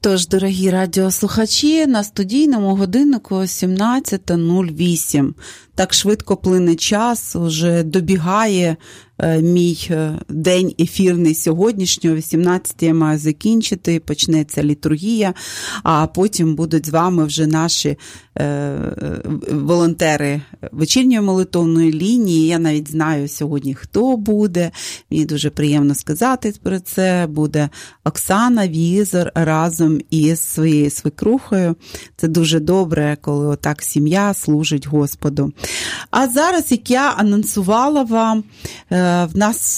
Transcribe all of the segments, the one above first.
Тож, дорогі радіослухачі, на студійному годиннику 17:08. Так швидко плине час, уже добігає мій день ефірний сьогоднішнього, 18 я маю закінчити, почнеться літургія, а потім будуть з вами вже наші волонтери вечірньої молитовної лінії. Я навіть знаю сьогодні, хто буде. Мені дуже приємно сказати про це. Буде Оксана Візор разом із своєю свекрухою. Це дуже добре, коли отак сім'я служить Господу. А зараз, як я анонсувала вам, в нас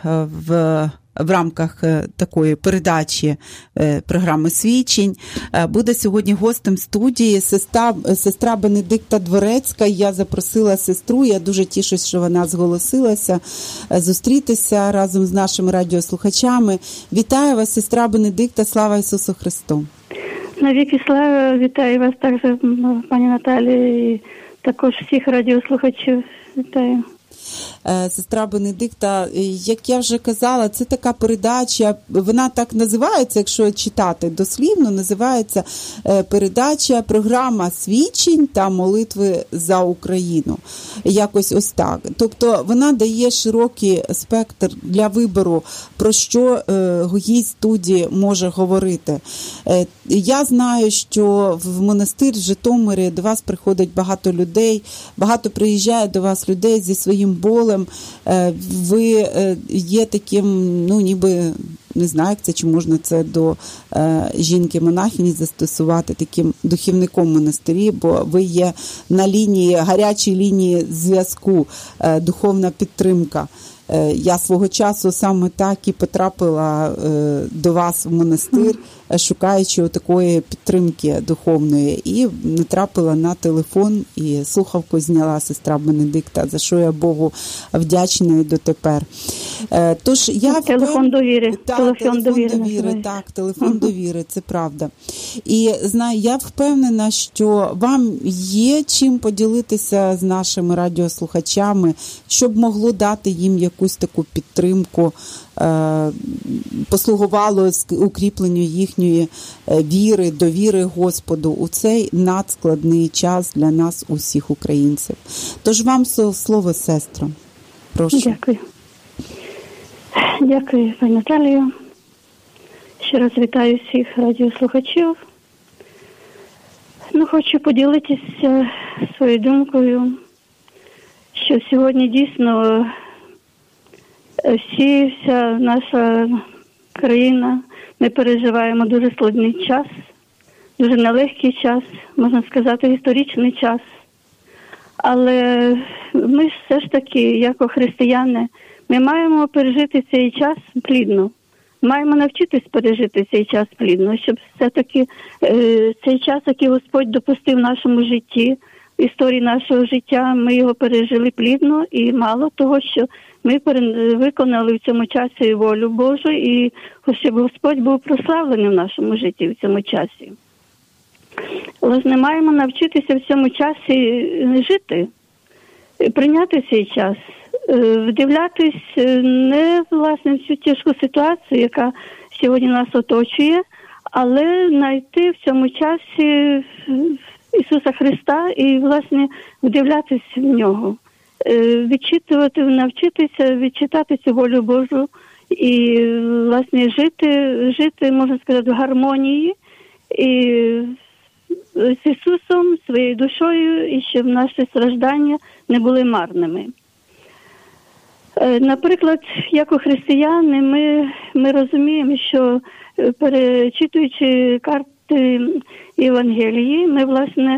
в рамках такої передачі програми «Свідчень» буде сьогодні гостем студії сестра Бенедикта Дворецька. Я запросила сестру, я дуже тішусь, що вона зголосилася зустрітися разом з нашими радіослухачами. Вітаю вас, сестра Бенедикта, слава Ісусу Христу! Навіки слава, вітаю вас також, пані Наталі, і також всіх радіослухачів вітаю. Сестра Бенедикта, як я вже казала, це така передача, вона так називається, якщо читати дослівно, називається передача, програма свідчень та молитви за Україну. Якось ось так. Тобто вона дає широкий спектр для вибору, про що гість студії може говорити. Я знаю, що в монастир в Житомирі до вас приходить багато людей, багато приїжджає до вас людей зі своїм болем. Ви є таким, ну, ніби, не знаю, як це, чи можна це до жінки-монахині застосувати, таким духівником монастирі, бо ви є на лінії, гарячій лінії зв'язку, духовна підтримка. Я свого часу саме так і потрапила до вас в монастир, шукаючи такої підтримки духовної, і натрапила на телефон, і слухавку зняла сестра Бенедикта, за що я Богу вдячна і дотепер. Тож я телефон довіри. Телефон довіри, так, телефон довіри, це правда. І знаю, я впевнена, що вам є чим поділитися з нашими радіослухачами, щоб могло дати їм якусь таку підтримку, послугувало укріпленню їхньої віри, довіри Господу у цей надскладний час для нас, усіх українців. Тож вам слово, сестро. Прошу. Дякую. Дякую, пані Наталію. Ще раз вітаю всіх радіослухачів. Хочу поділитися своєю думкою, що сьогодні дійсно вся наша країна, ми переживаємо дуже складний час, дуже нелегкий час, можна сказати, історичний час. Але ми все ж таки, як християни, ми маємо пережити цей час плідно. Маємо навчитись пережити цей час плідно, щоб все-таки цей час, який Господь допустив в нашому житті, в історії нашого життя, ми його пережили плідно, і мало того, що ми виконали в цьому часі волю Божу, і щоб Господь був прославлений в нашому житті в цьому часі. Власне, маємо навчитися в цьому часі жити, прийняти цей час, вдивлятись не, власне, в цю тяжку ситуацію, яка сьогодні нас оточує, але знайти в цьому часі Ісуса Христа і, власне, вдивлятись в Нього. Відчитувати, навчитися відчитати цю волю Божу і, власне, жити, можна сказати, в гармонії і з Ісусом, своєю душою, і щоб наші страждання не були марними. Наприклад, як християни, ми розуміємо, що перечитуючи карти Євангелії, ми, власне,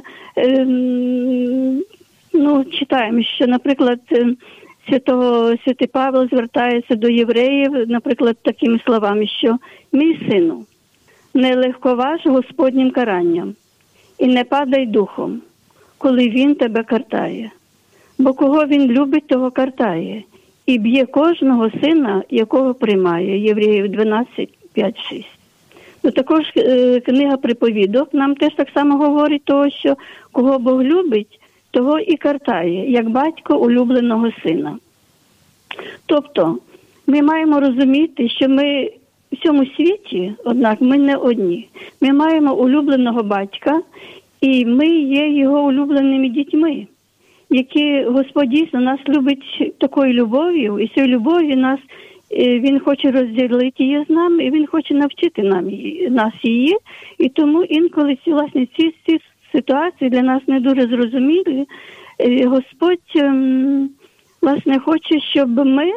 читаємо, що, наприклад, святий Павло звертається до євреїв, наприклад, такими словами, що «Мій сину, не легковаж Господнім каранням, і не падай духом, коли він тебе картає. Бо кого він любить, того картає, і б'є кожного сина, якого приймає». Євреїв 12, 5, 6. Також книга «Приповідок» нам теж так само говорить того, що кого Бог любить, того і картає, як батько улюбленого сина. Тобто, ми маємо розуміти, що ми в цьому світі, однак, ми не одні. Ми маємо улюбленого батька, і ми є його улюбленими дітьми, які Господь дійсно нас любить такою любов'ю, і цією любов'ю Він хоче розділити її з нами, і Він хоче навчити нас її. І тому інколи ці ситуації для нас не дуже зрозумілі. Господь, власне, хоче, щоб ми,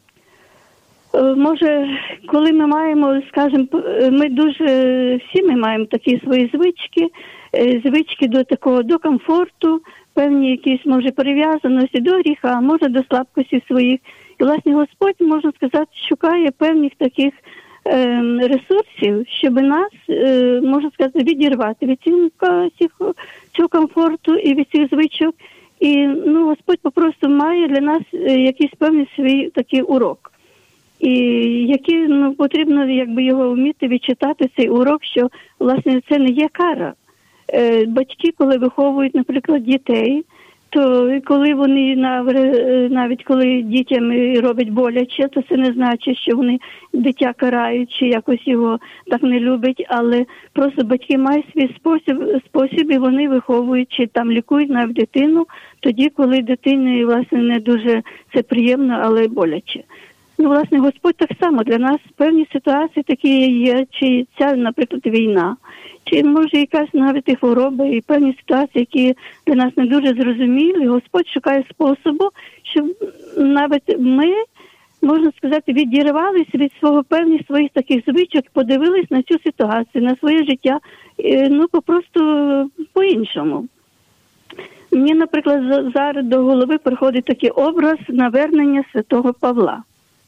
може, коли ми маємо, скажімо, всі ми маємо такі свої звички до комфорту, певні якісь, може, прив'язаності до гріха, може, до слабкості своїх. І, власне, Господь, можна сказати, шукає певних таких ресурсів, щоб нас, можна сказати, відірвати від цього комфорту і від цих звичок. І, Господь попросту має для нас якийсь певний свій такий урок. І який, потрібно, його вміти відчитати, цей урок, що, власне, це не є кара. Батьки, коли виховують, наприклад, дітей, то коли вони, навіть коли дітям роблять боляче, то це не значить, що вони дитя карають чи якось його так не люблять, але просто батьки мають свій спосіб, і вони виховують чи там лікують навіть дитину тоді, коли дитині, власне, не дуже це приємно, але боляче. Власне, Господь так само для нас певні ситуації такі є, чи ця, наприклад, війна, чи, може, якась навіть і хвороба, і певні ситуації, які для нас не дуже зрозумілі. Господь шукає способу, щоб навіть ми, можна сказати, відірвалися від певних своїх таких звичок, подивились на цю ситуацію, на своє життя, попросту по-іншому. Мені, наприклад, зараз до голови приходить такий образ навернення святого Павла.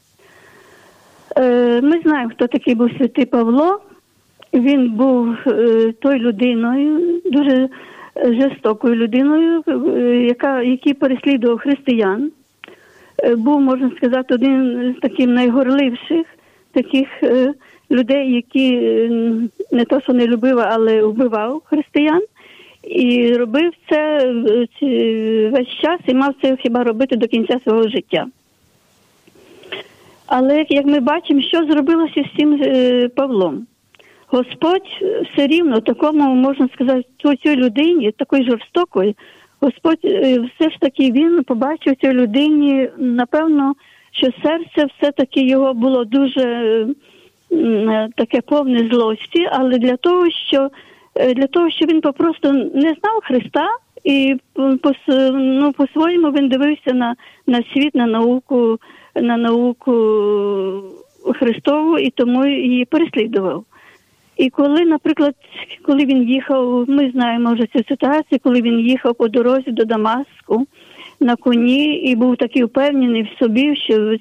Ми знаємо, хто такий був святий Павло. Він був тою людиною, дуже жорстокою людиною, який переслідував християн. Був, можна сказати, один з таких найгорливших таких людей, які не то, що не любив, але вбивав християн. І робив це весь час і мав це хіба робити до кінця свого життя. Але, як ми бачимо, що зробилося з цим Павлом? Господь все рівно такому, можна сказати, цій людині, такої жорстокої, Господь все ж таки, він побачив цій людині, напевно, що серце все-таки його було дуже таке повне злості, але для того, що він попросту не знав Христа, і по-своєму він дивився на світ, на науку Христову, і тому її переслідував. І коли, наприклад, коли він їхав, ми знаємо вже цю ситуацію, коли він їхав по дорозі до Дамаску на коні і був такий впевнений в собі, що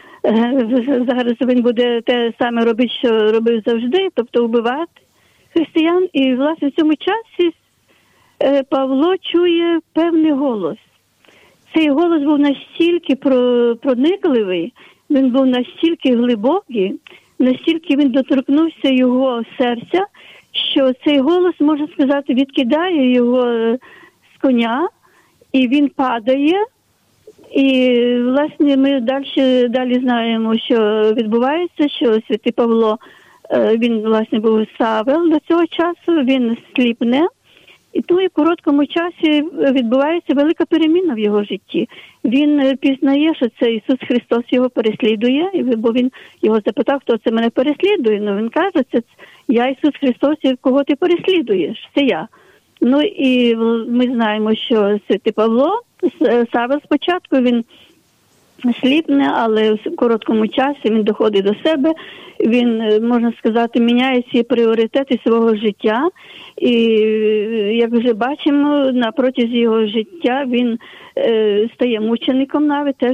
зараз він буде те саме робити, що робив завжди, тобто вбивати християн. І, власне, в цьому часі Павло чує певний голос. Цей голос був настільки проникливий, він був настільки глибокий, настільки він доторкнувся його серця, що цей голос, можна сказати, відкидає його з коня, і він падає. І, власне, ми далі знаємо, що відбувається, що святий Павло, він, власне, був Савел до цього часу, він сліпне. І тому в короткому часі відбувається велика переміна в його житті. Він пізнає, що це Ісус Христос його переслідує, бо він його запитав, хто це мене переслідує. Він каже, це я Ісус Христос, кого ти переслідуєш, це я. І ми знаємо, що святий Павло, Савел спочатку, він сліпне, але в короткому часі він доходить до себе, він, можна сказати, міняє ці пріоритети свого життя. І, як вже бачимо, на протязі його життя він стає мучеником навіть, теж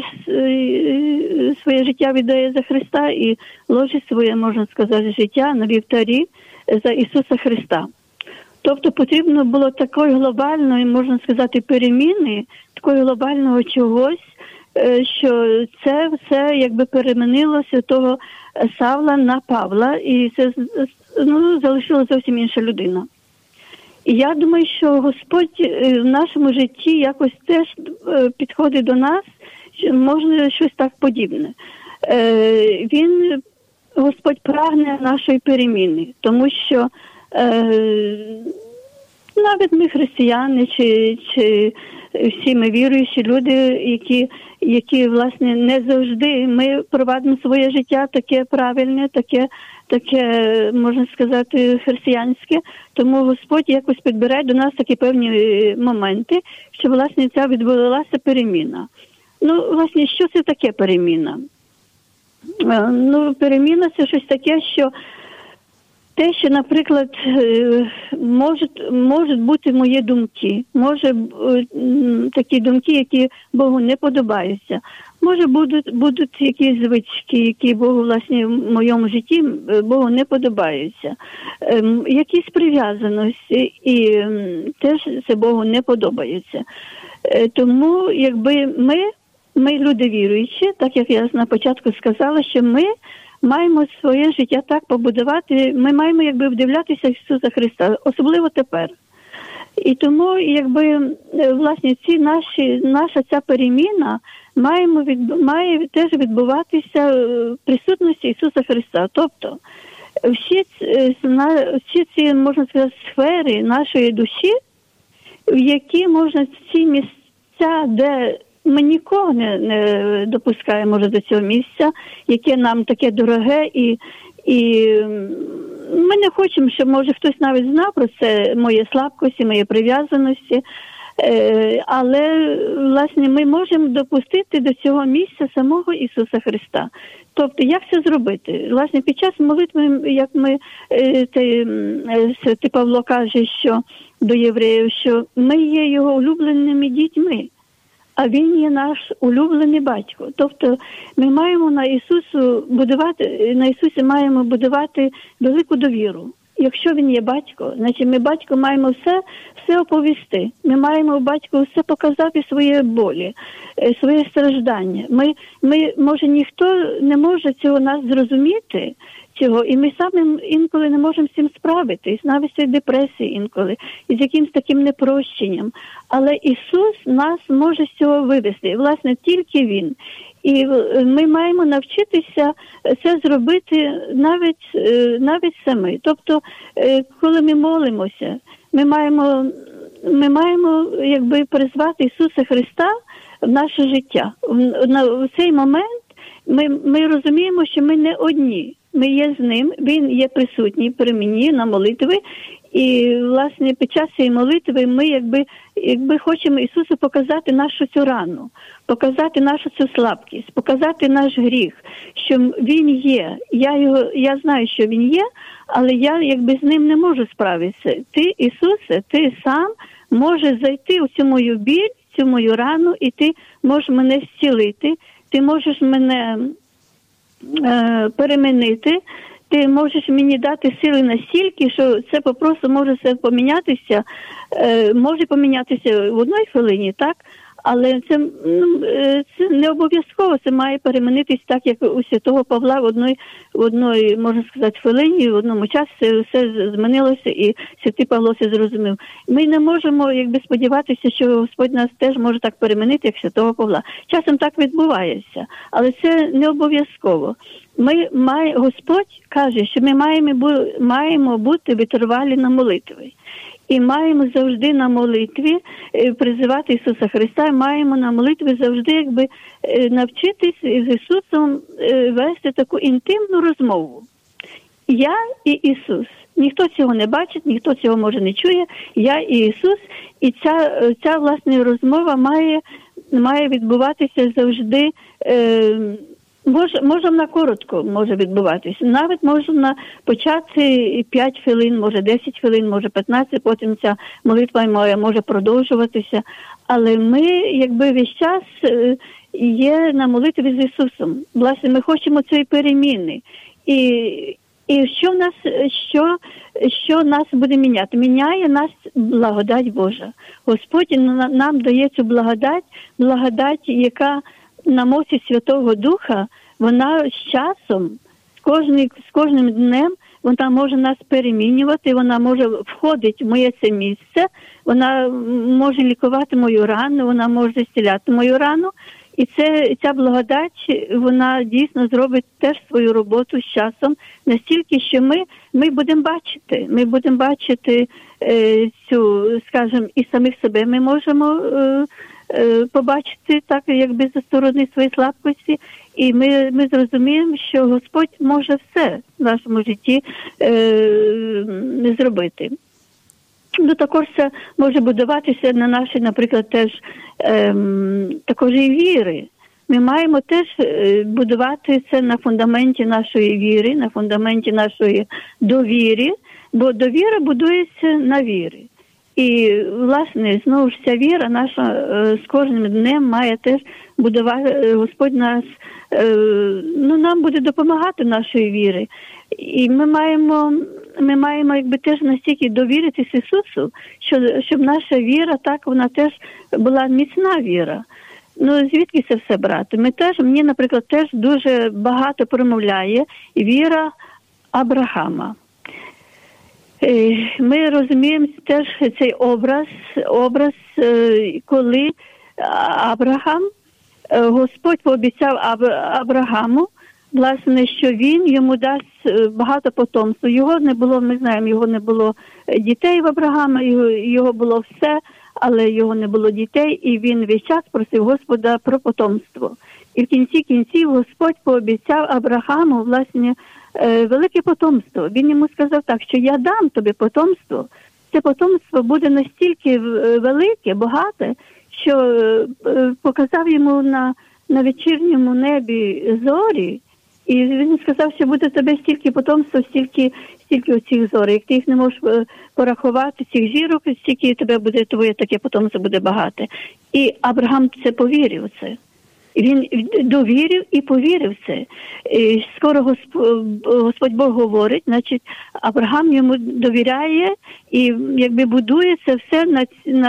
своє життя віддає за Христа і ложить своє, можна сказати, життя на вівтарі за Ісуса Христа. Тобто потрібно було такої глобальної, можна сказати, переміни, такого глобального чогось, що це все якби перемінилося того Савла на Павла, і це залишила зовсім інша людина. І я думаю, що Господь в нашому житті якось теж підходить до нас, що можна щось так подібне. Він Господь прагне нашої переміни, тому що навіть ми християни, чи всі ми віруючі люди, які власне не завжди ми провадимо своє життя таке правильне, таке, можна сказати, християнське. Тому Господь якось підбирає до нас такі певні моменти, що власне ця відбулася переміна. Ну, власне, що це таке переміна? Ну, переміна – це щось таке, що те, що, наприклад, можуть бути мої думки, може такі думки, які Богу не подобаються. Може будуть якісь звички, які Богу, власне, в моєму житті Богу не подобаються. Якісь прив'язаності, і теж це Богу не подобається. Тому, якби ми люди віруючі, так як я на початку сказала, що ми маємо своє життя так побудувати, ми маємо якби вдивлятися в Ісуса Христа, особливо тепер. І тому, якби, власне, наша ця переміна має теж відбуватися в присутності Ісуса Христа. Тобто, всі ці, можна сказати, сфери нашої душі, в які можна ці місця, де ми нікого не допускаємо, може, до цього місця, яке нам таке дороге, і ми не хочемо, щоб, може, хтось навіть знав про це, мої слабкості, мої прив'язаності, але, власне, ми можемо допустити до цього місця самого Ісуса Христа. Тобто, як це зробити? Власне, під час молитви, як святий Павло каже, що до євреїв, що ми є його улюбленими дітьми, а він є наш улюблений батько. Тобто ми маємо на Ісусі маємо будувати велику довіру. Якщо він є батько, значить ми батько маємо все оповісти. Ми маємо батьку все показати, свої болі, своє страждання. Може, ніхто не може цього нас зрозуміти, і ми самі інколи не можемо з цим справитись, навіть з депресії інколи, і з якимось таким непрощенням. Але Ісус нас може з цього вивести, власне, тільки Він. І ми маємо навчитися це зробити навіть самі. Тобто, коли ми молимося, ми маємо якби призвати Ісуса Христа в наше життя. В цей момент ми розуміємо, що ми не одні. Ми є з ним, він є присутній при мені на молитві. І, власне, під час цієї молитви ми якби хочемо Ісусу показати нашу цю рану, показати нашу цю слабкість, показати наш гріх, що Він є. Я знаю, що Він є, але я якби з ним не можу справитися. Ти, Ісусе, ти сам можеш зайти у цю мою біль, цю мою рану, і ти можеш мене зцілити, ти можеш мене перемінити, ти можеш мені дати сили настільки, що це просто може все помінятися, може помінятися в одній хвилині, так? Але це не обов'язково, це має перемінитись так, як у святого Павла в одній, можна сказати, хвилині, в одному часі все змінилося, і святий Павло це зрозумів. Ми не можемо якби сподіватися, що Господь нас теж може так перемінити, як святого Павла. Часом так відбувається, але це не обов'язково. Господь каже, що ми маємо бути витривалі на молитві. І маємо завжди на молитві призивати Ісуса Христа, маємо на молитві завжди якби навчитись з Ісусом вести таку інтимну розмову. Я і Ісус. Ніхто цього не бачить, ніхто цього, може, не чує. Я і Ісус. І ця власне, розмова має відбуватися завжди, може на коротко може відбуватися. Навіть можна почати 5 хвилин, може 10 хвилин, може 15, потім ця молитва може продовжуватися. Але ми, якби весь час є на молитві з Ісусом. Власне, ми хочемо цієї переміни. І що нас буде міняти? Міняє нас благодать Божа. Господь нам дає цю благодать, яка на моці Святого Духа, вона з часом, з кожним днем, вона може нас перемінювати, вона може входити в моє це місце, вона може лікувати мою рану, вона може зціляти мою рану. І ця благодать, вона дійсно зробить теж свою роботу з часом, настільки, що ми будемо бачити цю, скажімо, і самих себе ми можемо побачити так, якби зі сторони своєї слабкості, і ми зрозуміємо, що Господь може все в нашому житті зробити. Ну, також це може будуватися на нашій, наприклад, теж також і віри. Ми маємо теж будувати це на фундаменті нашої віри, на фундаменті нашої довіри, бо довіра будується на вірі. І, власне, знову ж ця віра наша з кожним днем має теж будувати, Господь нас, нам буде допомагати нашої віри. І ми маємо якби теж настільки довіритись Ісусу, щоб наша віра, так, вона теж була міцна віра. Ну, звідки це все брати? Мені, наприклад, теж дуже багато промовляє віра Авраама. Ми розуміємо теж цей образ, коли Господь пообіцяв Аврааму, власне, що він йому дасть багато потомства. Ми знаємо, його не було дітей в Авраама, його було все, але його не було дітей, і він весь час просив Господа про потомство. І в кінці кінців Господь пообіцяв Аврааму, власне, велике потомство. Він йому сказав так, що я дам тобі потомство. Це потомство буде настільки велике, багате, що показав йому на вечірньому небі зорі, і він сказав, що буде тебе стільки потомства, стільки оцих зорів. Як ти їх не можеш порахувати, цих зірок, стільки тебе буде, твоє таке потомство буде багате. І Авраам це повірив це. Він довірив і повірив в це. І скоро Господь Бог говорить, значить, Авраам йому довіряє і якби будує це все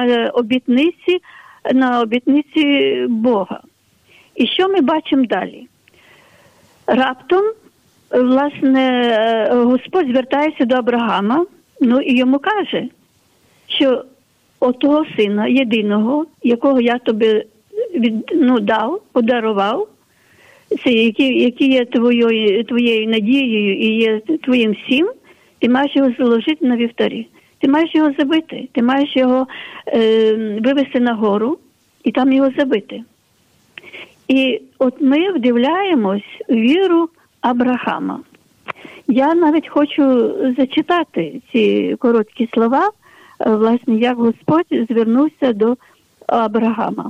на обітниці Бога. І що ми бачимо далі? Раптом, власне, Господь звертається до Авраама, і йому каже, що отого сина єдиного, якого я тобі дав, подарував, це який є твоєю надією і є твоїм всім, ти маєш його заложити на вівтарі. Ти маєш його забити, ти маєш його вивести на гору і там його забити. І от ми вдивляємось в віру Авраама. Я навіть хочу зачитати ці короткі слова, власне, як Господь звернувся до Авраама.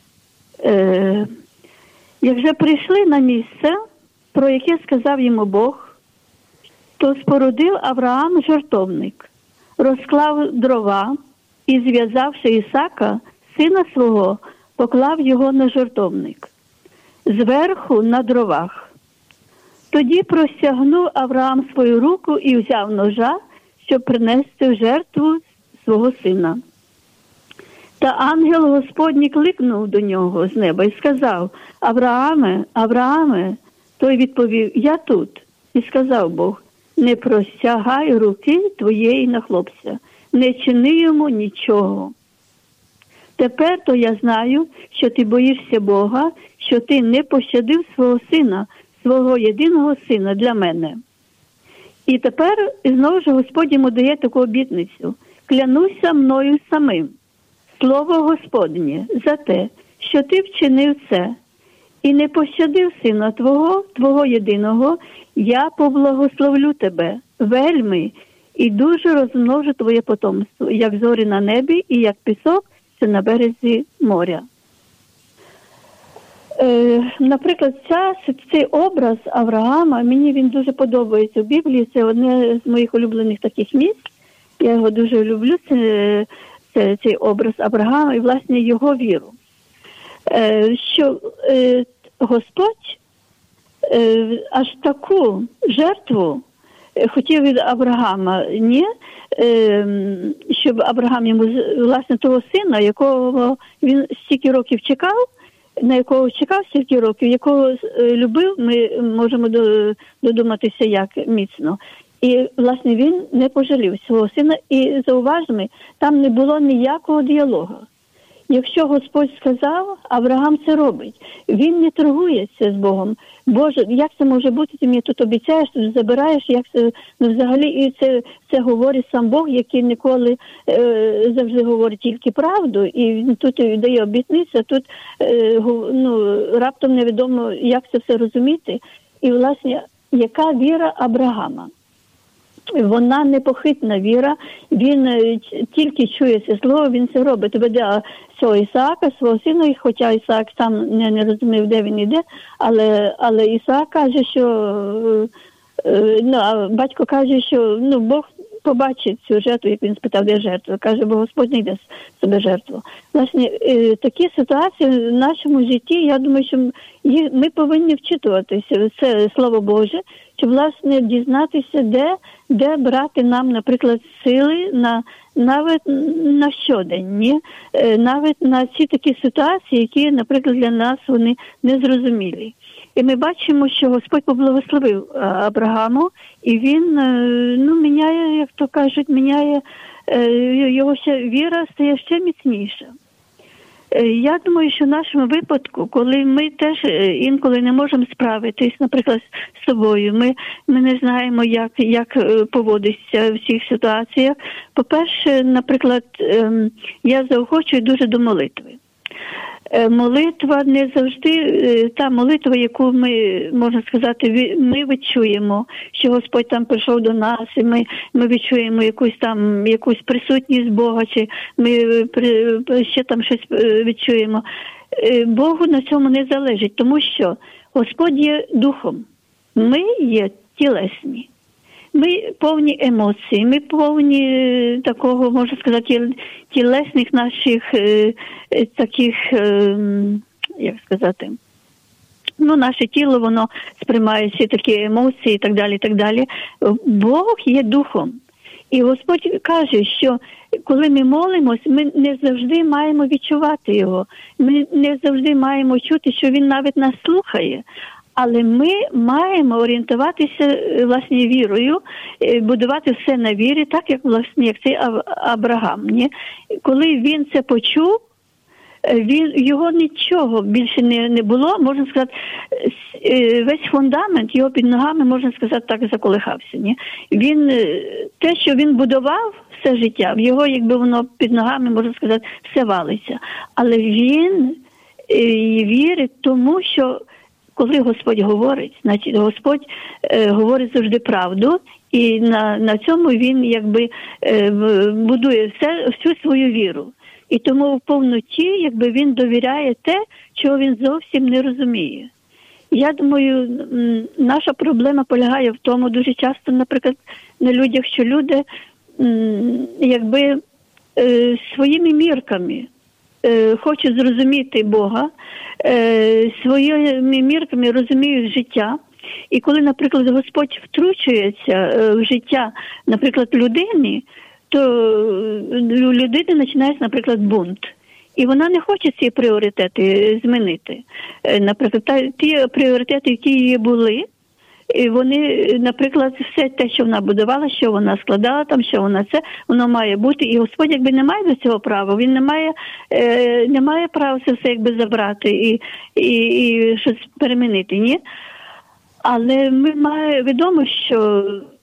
Як же прийшли на місце, про яке сказав йому Бог, то спорудив Авраам жертовник, розклав дрова і, зв'язавши Ісака, сина свого, поклав його на жертовник, зверху на дровах. Тоді простягнув Авраам свою руку і взяв ножа, щоб принести в жертву свого сина. Та ангел Господній кликнув до нього з неба і сказав: «Аврааме, Аврааме!» Той відповів: «Я тут». І сказав Бог: «Не простягай руки твоєї на хлопця, не чини йому нічого. Тепер то я знаю, що ти боїшся Бога, що ти не пощадив свого сина, свого єдиного сина для мене». І тепер знову ж Господь йому дає таку обітницю: «Клянуся мною самим, слово Господнє, за те, що ти вчинив це, і не пощадив сина твого єдиного, я поблагословлю тебе вельми і дуже розмножу твоє потомство, як зорі на небі і як пісок, що на березі моря». Наприклад, цей образ Авраама, мені він дуже подобається в Біблії, це одне з моїх улюблених таких місць, я його дуже люблю, цей образ Авраама і, власне, його віру. Що Господь аж таку жертву хотів від Авраама, щоб Авраам йому, власне, того сина, якого він стільки років чекав, на якого чекав стільки років, якого любив, ми можемо додуматися, як міцно. І, власне, він не пожалів свого сина. І, зауважмо, там не було ніякого діалогу. якщо Господь сказав, Авраам це робить. Він не торгується з Богом. Боже, як це може бути? Ти мені тут обіцяєш, тут забираєш, як це, ну взагалі, і це говорить сам Бог, який ніколи завжди говорить тільки правду, і тут дає обітниця, тут раптом невідомо, як це все розуміти. І, власне, яка віра Авраама? Вона непохитна віра, він тільки чує це слово, він це робить. Веде цього Ісаака, свого сина, хоча Ісаак сам не розумів, де він іде, але Ісаак каже, що батько каже, що Бог побачить цю жертву, як він спитав, де жертва. Каже, бо Господь не йде себе жертву. Власне, такі ситуації в нашому житті, я думаю, що ми повинні вчитуватися. Це Слово Боже, щоб, власне, дізнатися, де брати нам, наприклад, сили навіть на щодень, навіть на ці такі ситуації, які, наприклад, для нас вони незрозумілі. І ми бачимо, що Господь поблагословив Аврааму, і він, міняє, як то кажуть, його віра стає ще міцніша. Я думаю, що в нашому випадку, коли ми теж інколи не можемо справитись, наприклад, з собою, ми не знаємо, як поводитися в цих ситуаціях. По-перше, наприклад, я заохочую дуже до молитви. Молитва не завжди та молитва, яку ми, можна сказати, ми відчуємо, що Господь там прийшов до нас, і ми відчуємо якусь присутність Бога, чи ми ще там щось відчуємо. Богу на цьому не залежить, тому що Господь є духом, ми є тілесні. Ми повні емоцій, ми повні такого, можна сказати, тілесних наших таких, як сказати, наше тіло, воно сприймає всі такі емоції і так далі, і так далі. Бог є духом. І Господь каже, що коли ми молимось, ми не завжди маємо відчувати його. Ми не завжди маємо чути, що він навіть нас слухає. Але ми маємо орієнтуватися, власне, вірою, будувати все на вірі, так, як цей Авраам. Ні? Коли він це почув, його нічого більше не було, можна сказати, весь фундамент його під ногами, можна сказати, так заколихався. Ні? Те, що він будував все життя, в його, якби воно під ногами, можна сказати, все валиться. Але він вірить тому, що коли Господь говорить, значить Господь говорить завжди правду, і на цьому він якби будує всю свою віру. І тому в повноті якби він довіряє те, чого він зовсім не розуміє. Я думаю, наша проблема полягає в тому дуже часто, наприклад, на людях, що люди якби своїми мірками хочуть зрозуміти Бога, своїми мірками розуміють життя. І коли, наприклад, Господь втручується в життя, наприклад, людини, то у людини починається, наприклад, бунт. І вона не хоче ці пріоритети змінити. Наприклад, ті пріоритети, які її були, і вони, наприклад, все те, що вона будувала, що вона складала там, що вона воно має бути. І Господь якби не має до цього права, він не має права це все якби забрати і щось перемінити, ні? Але ми маємо відомо, що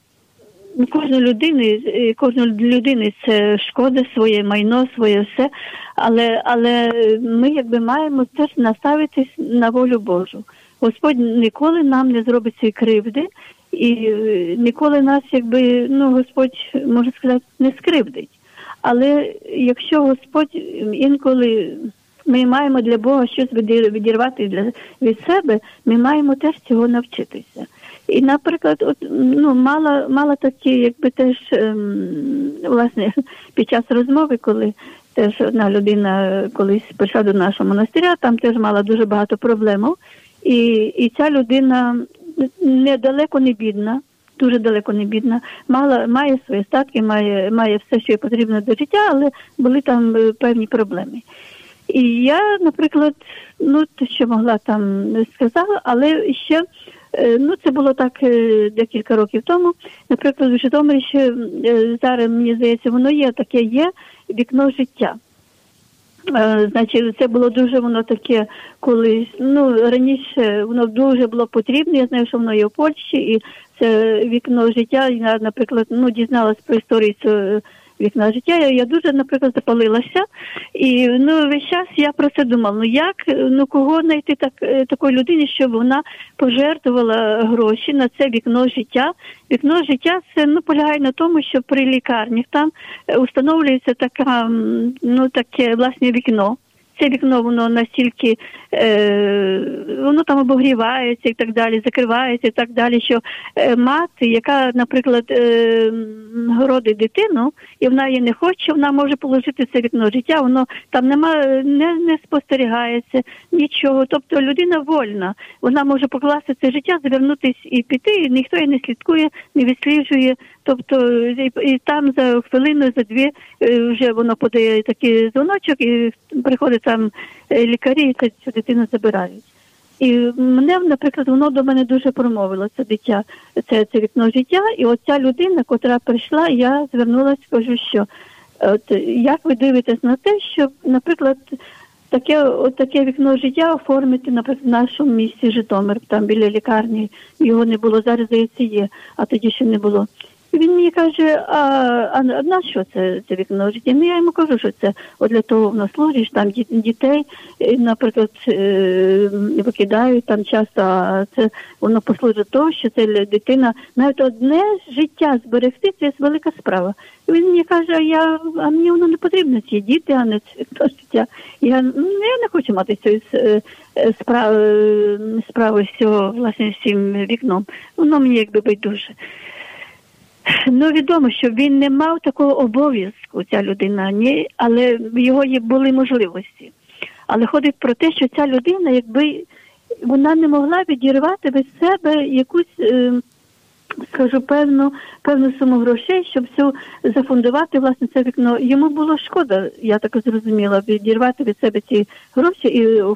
кожної людини це шкода, своє майно, своє все, але ми якби маємо теж наставитись на волю Божу. Господь ніколи нам не зробить цієї кривди, і ніколи нас, якби, Господь, може сказати, не скривдить. Але якщо Господь інколи ми маємо для Бога щось відірвати від себе, ми маємо теж цього навчитися. І, наприклад, мала такі, якби теж, власне, під час розмови, коли теж одна людина колись прийшла до нашого монастиря, там теж мала дуже багато проблем. І ця людина недалеко не бідна, дуже далеко не бідна, має свої статки, має все, що їй потрібно до життя, але були там певні проблеми. І я, наприклад, те, що могла там сказала, але ще, це було так декілька років тому, наприклад, в Житомирі ще зараз, мені здається, воно є, таке є вікно життя. Значить, це було дуже воно таке колись, раніше воно дуже було потрібно, я знаю, що воно є в Польщі, і це вікно життя, я, наприклад, дізналась про історію цього вікна життя, я дуже, наприклад, запалилася, і, весь час я про це думала, кого знайти такої людини, щоб вона пожертвувала гроші на це вікно життя. Вікно життя, це, полягає на тому, що при лікарнях там установлюється таке, власне, вікно. Це вікно, воно настільки, воно там обогрівається і так далі, закривається і так далі, що мати, яка, наприклад, городить дитину, і вона її не хоче, вона може положити це вікно життя, воно там не спостерігається, нічого. Тобто людина вольна, вона може покласти це життя, звернутися і піти, і ніхто її не слідкує, не відсліджує. Тобто і там за хвилину, за дві вже воно подає такий дзвоночок, і приходить там лікарі, і цю дитину забирають. І мене, наприклад, воно до мене дуже промовило, це дитя, це вікно життя. І от ця людина, котра прийшла, я звернулася, кажу, що як ви дивитесь на те, що, наприклад, таке вікно життя оформити, наприклад, в нашому місті Житомир, там біля лікарні, його не було, зараз, здається, є, а тоді ще не було. Він мені каже, а на що це вікно життя? Я йому кажу, що це для того воно служить, там дітей, наприклад, викидають там часто, а це воно послужить того, що це дитина, навіть одне життя зберегти, це велика справа. І він мені каже, а мені воно не потрібно, ці діти, а не це життя. Я не хочу мати цієї справи з цього, власне, з цим вікном. Воно мені якби байдуже. Відомо, що він не мав такого обов'язку, ця людина, ні, але в його були можливості. Але ходить про те, що ця людина, якби вона не могла відірвати від себе якусь, скажу, певну суму грошей, щоб зафундувати, власне, це вікно. Йому було шкода, я так зрозуміла, відірвати від себе ці гроші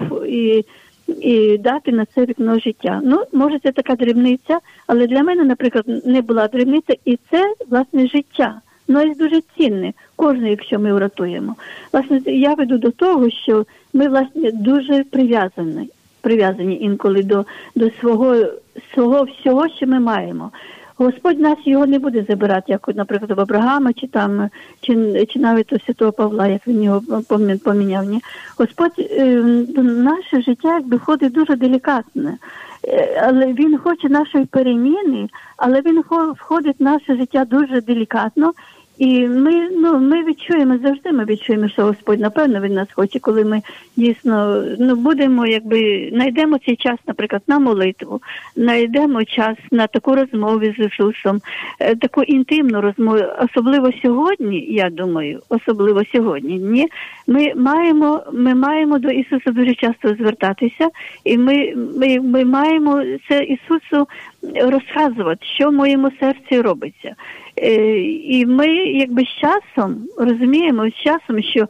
і дати на це вікно життя. Може, це така дрібниця, але для мене, наприклад, не була дрібниця, і це, власне, життя. І дуже цінне, кожне, якщо ми врятуємо. Власне, я веду до того, що ми, власне, дуже прив'язані інколи до свого всього, що ми маємо. Господь нас його не буде забирати, як, наприклад, в Авраама, чи навіть у Святого Павла, як він його поміняв. Ні? Господь наше життя якби входить дуже делікатне, але він хоче нашої переміни, але він входить в наше життя дуже делікатно. І ми відчуємо, що Господь, напевно, він нас хоче, коли ми дійсно будемо, знайдемо цей час, наприклад, на молитву, знайдемо час на таку розмову з Ісусом, таку інтимну розмову, особливо сьогодні, я думаю, ні? Ми маємо до Ісуса дуже часто звертатися, і ми маємо це Ісусу розказувати, що в моєму серці робиться. І ми якби з часом розуміємо, що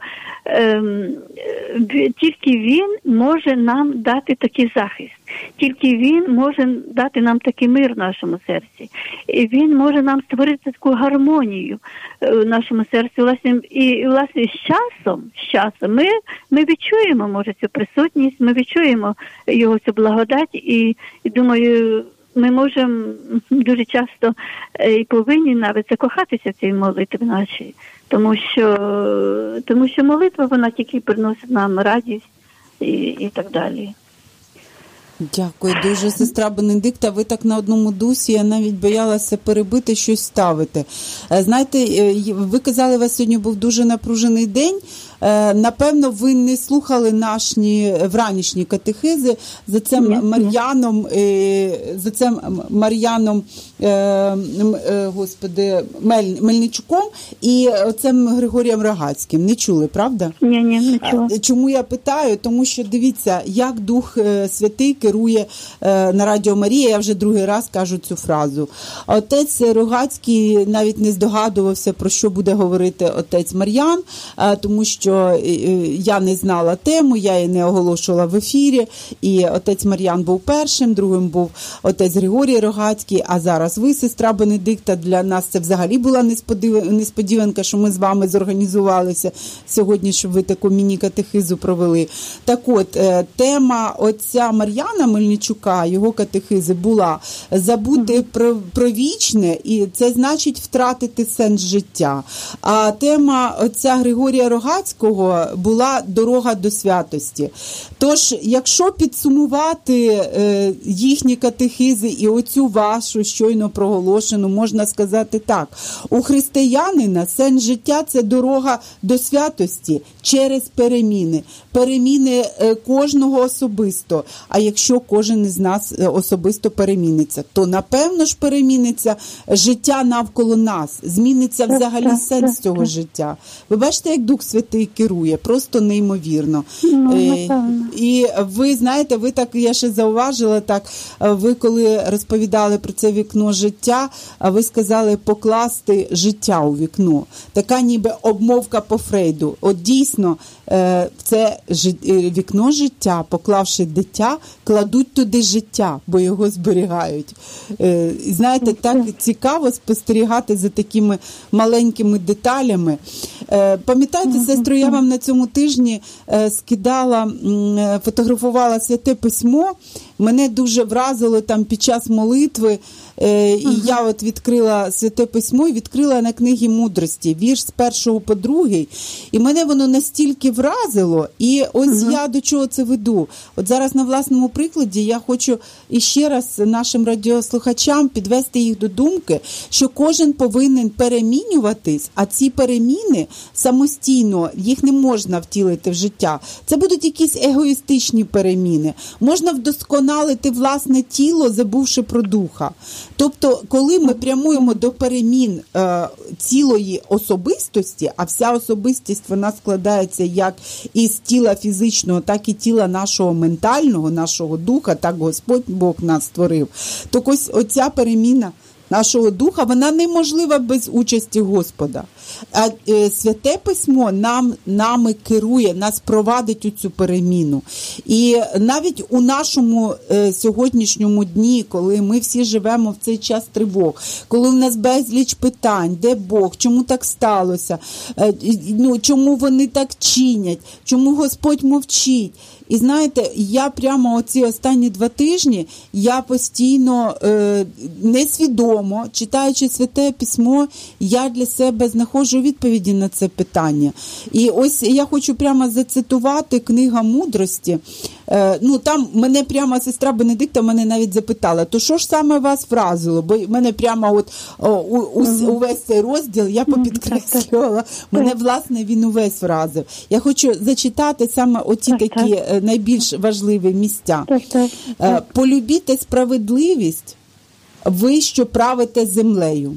тільки Він може нам дати такий захист, тільки Він може дати нам такий мир в нашому серці. І Він може нам створити таку гармонію в нашому серці. Власне, з часом ми відчуємо, може, цю присутність, ми відчуємо Його цю благодать і думаю, ми можемо дуже часто і повинні навіть закохатися в цій молитві нашій, тому що молитва, вона тільки приносить нам радість і так далі. Дякую дуже, сестра Бенедикта. Ви так на одному дусі, я навіть боялася перебити, щось ставити. Знаєте, ви казали, у вас сьогодні був дуже напружений день. Напевно, ви не слухали наші вранішні катехизи за цим Мар'яном, Мельничуком і оцим Григорієм Рогацьким. Не чули, правда? Ні, не чула. Чому я питаю? Тому що, дивіться, як Дух Святий керує на Радіо Марія, я вже другий раз кажу цю фразу. Отець Рогацький навіть не здогадувався, про що буде говорити отець Мар'ян, тому що що я не знала тему, я її не оголошувала в ефірі, і отець Мар'ян був першим, другим був отець Григорій Рогацький, а зараз ви, сестра Бенедикта. Для нас це взагалі була несподіванка, що ми з вами зорганізувалися сьогодні, щоб ви таку міні-катехизу провели. Так от, тема отця Мар'яна Мельничука, його катехизи була «Забути про вічне», і це значить втратити сенс життя. А тема отця Григорія Рогацького була «Дорога до святості». Тож, якщо підсумувати їхні катехизи і оцю вашу щойно проголошену, можна сказати так: у християнина сенс життя – це дорога до святості через переміни. Переміни кожного особисто. А якщо кожен із нас особисто переміниться, то напевно ж переміниться життя навколо нас. Зміниться взагалі сенс цього життя. Ви бачите, як Дух Святий керує? Просто неймовірно. І ви знаєте, ви так, я ще зауважила так, ви коли розповідали про це вікно життя, ви сказали покласти життя у вікно. Така ніби обмовка по Фрейду. От дійсно, це вікно життя, поклавши дитя, кладуть туди життя, бо його зберігають. І знаєте, так цікаво спостерігати за такими маленькими деталями. Пам'ятаєте, сестру, я вам на цьому тижні скидала, фотографувала Святе Письмо. Мене дуже вразило там під час молитви, і я от відкрила Святе Письмо і відкрила на книгі мудрості, вірш з 1 по 2, і мене воно настільки вразило, і ось я до чого це веду. От зараз на власному прикладі я хочу іще раз нашим радіослухачам підвести їх до думки, що кожен повинен перемінюватись, а ці переміни самостійно, їх не можна втілити в життя. Це будуть якісь егоїстичні переміни. Можна вдосконалити власне тіло, забувши про духа. Тобто, коли ми прямуємо до перемін цілої особистості, а вся особистість, вона складається як із тіла фізичного, так і тіла нашого ментального, нашого духа, так Господь Бог нас створив, то ось оця переміна нашого духа, вона неможлива без участі Господа. А Святе Письмо нами керує, нас провадить у цю переміну. І навіть у нашому сьогоднішньому дні, коли ми всі живемо в цей час тривог, коли в нас безліч питань, де Бог, чому так сталося, чому вони так чинять, чому Господь мовчить. І знаєте, я прямо оці останні 2 тижні, я постійно, несвідомо, читаючи Святе Письмо, я для себе знаходжу відповіді на це питання. І ось я хочу прямо зацитувати книга мудрості. Там мене прямо сестра Бенедикта мене навіть запитала, то що ж саме вас вразило? Бо мене прямо увесь цей розділ я попідкреслювала. Мене, власне, він увесь вразив. Я хочу зачитати саме оці такі найбільш важливі місця. «Полюбіте справедливість, ви, що правите землею.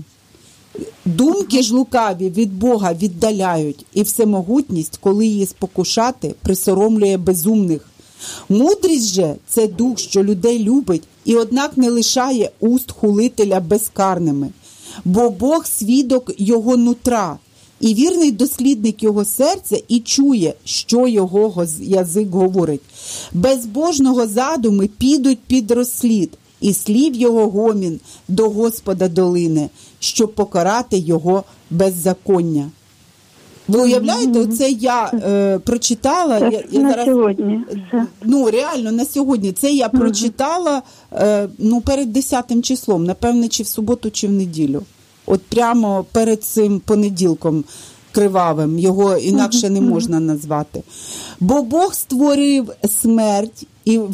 Думки ж лукаві від Бога віддаляють, і всемогутність, коли її спокушати, присоромлює безумних. Мудрість же – це дух, що людей любить, і однак не лишає уст хулителя безкарними. Бо Бог – свідок його нутра, і вірний дослідник його серця і чує, що його язик говорить. Безбожного задуми підуть під розслід, і слів його гомін до Господа долине, щоб покарати його беззаконня». Ви уявляєте, оце я прочитала. Я на зараз, сьогодні. Реально, на сьогодні. Це я прочитала перед 10 числом, напевне, чи в суботу, чи в неділю. От прямо перед цим понеділком кривавим, його інакше не можна назвати. «Бо Бог створив смерть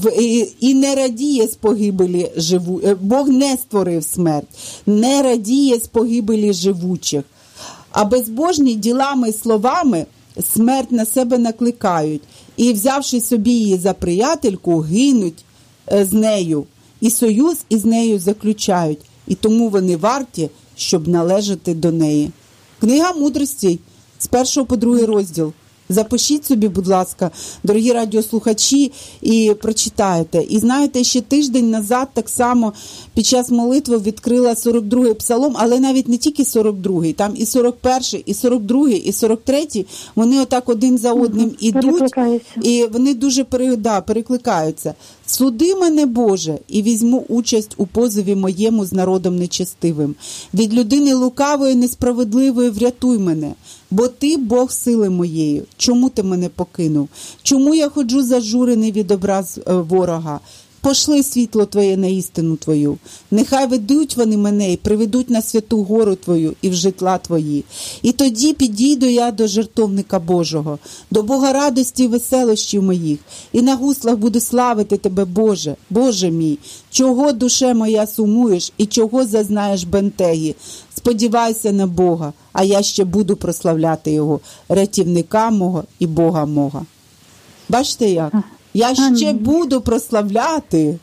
і не радіє з погибелі Бог не створив смерть, не радіє з погибелі живучих. А безбожні ділами і словами смерть на себе накликають, і, взявши собі її за приятельку, гинуть з нею, і союз із нею заключають, і тому вони варті, щоб належати до неї». Книга мудрості з 1 по 2 розділ. Запишіть собі, будь ласка, дорогі радіослухачі, і прочитайте. І знаєте, ще тиждень назад так само під час молитви відкрила 42-й псалом, але навіть не тільки 42-й, там і 41-й, і 42-й, і 43-й, вони отак один за одним ідуть, і вони дуже перекликаються. «Суди мене, Боже, і візьму участь у позові моєму з народом нечестивим. Від людини лукавої, несправедливої врятуй мене, бо ти Бог сили моєї. Чому ти мене покинув? Чому я ходжу зажурений від образ ворога? Пошли світло Твоє на істину Твою. Нехай ведуть вони мене і приведуть на святу гору Твою і в житла Твої. І тоді підійду я до жертовника Божого, до Бога радості і веселощів моїх. І на гуслах буду славити Тебе, Боже, Боже мій. Чого, душе моя, сумуєш і чого зазнаєш бентеги? Сподівайся на Бога, а я ще буду прославляти Його, рятівника мого і Бога мого». Бачите як? Я ще буду прославляти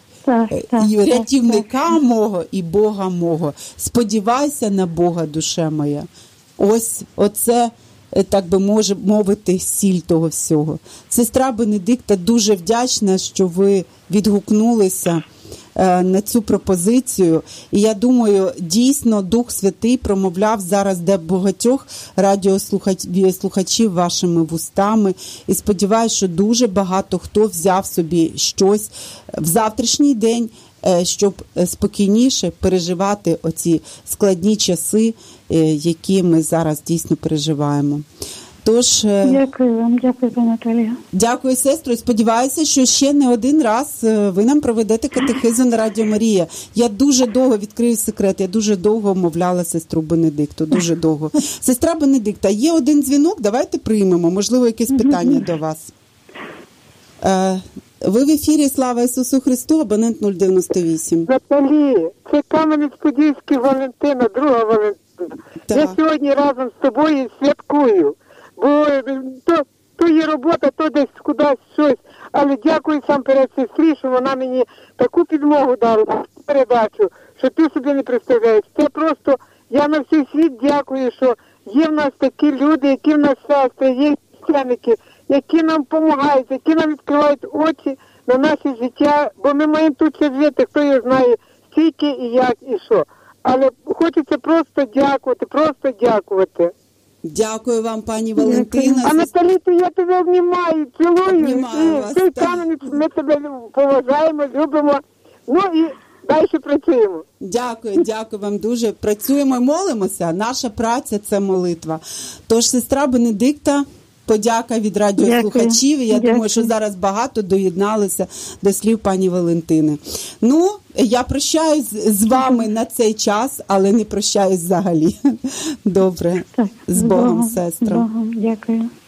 рятівника мого і Бога мого. Сподівайся на Бога, душе моя. Ось оце, так би мовити, сіль того всього. Сестра Бенедикта, дуже вдячна, що ви відгукнулися на цю пропозицію. І я думаю, дійсно Дух Святий промовляв зараз до багатьох радіослухачів вашими вустами. І сподіваюся, що дуже багато хто взяв собі щось в завтрашній день, щоб спокійніше переживати оці складні часи, які ми зараз дійсно переживаємо. Тож, дякую вам, дякую, пані Наталія. Дякую, сестру. І сподіваюся, що ще не один раз ви нам проведете катехизу на Радіо Марія. Я дуже довго, відкрию секрет, я дуже довго мовляла сестру Бенедикту, дуже довго. Сестра Бенедикта, є один дзвінок, давайте приймемо, можливо, якесь питання до вас. Ви в ефірі, слава Ісусу Христу, абонент 098. Наталі, це Кам'янець-Подільський Валентина, друга Валентина. Так. Я сьогодні разом з тобою святкую. Бо то є робота, то десь кудись щось. Але дякую сам перед сестрі, що вона мені таку підмогу дала, передачу, що ти собі не представляєш. Це просто, я на всій світ дякую, що є в нас такі люди, які в нас сестри, є священники, які нам допомагають, які нам відкривають очі на наше життя, бо ми маємо тут ще жити, хто його знає, скільки і як, і що. Але хочеться просто дякувати. Дякую вам, пані Валентина. А Наталі, то я тебе обнімаю, цілую. Обнімаю вас, Цей Кам'янець, ми тебе поважаємо, любимо. Ну і далі працюємо. Дякую вам дуже. Працюємо і молимося. Наша праця – це молитва. Тож, сестра Бенедикта, подяка від радіослухачів. Я думаю, що зараз багато доєдналися до слів пані Валентини. Ну, я прощаюсь з вами на цей час, але не прощаюсь взагалі. Добре. Так, з Богом, сестро. З Богом, дякую.